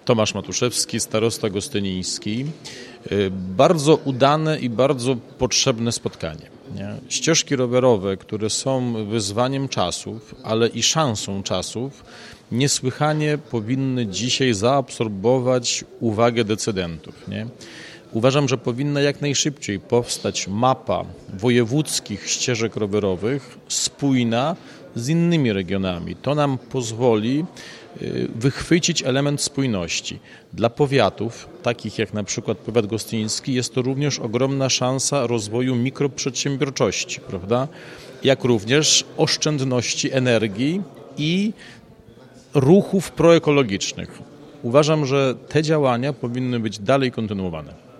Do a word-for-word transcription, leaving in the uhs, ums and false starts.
Tomasz Matuszewski, starosta gostyniński. Bardzo udane i bardzo potrzebne spotkanie. Nie? Ścieżki rowerowe, które są wyzwaniem czasów, ale i szansą czasów, niesłychanie powinny dzisiaj zaabsorbować uwagę decydentów. Nie? Uważam, że powinna jak najszybciej powstać mapa wojewódzkich ścieżek rowerowych spójna z innymi regionami. To nam pozwoli wychwycić element spójności. Dla powiatów, takich jak na przykład powiat gostyński, jest to również ogromna szansa rozwoju mikroprzedsiębiorczości, prawda? Jak również oszczędności energii i ruchów proekologicznych. Uważam, że te działania powinny być dalej kontynuowane.